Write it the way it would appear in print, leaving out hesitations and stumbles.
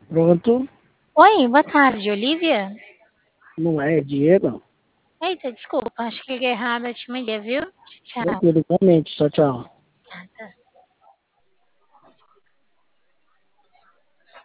Pronto, Oi, boa tarde, Olivia. não é Diego? Eita, desculpa, acho que liguei errado, eu te mandei, viu? Tchau. Tranquilo, igualmente. Tchau, tchau.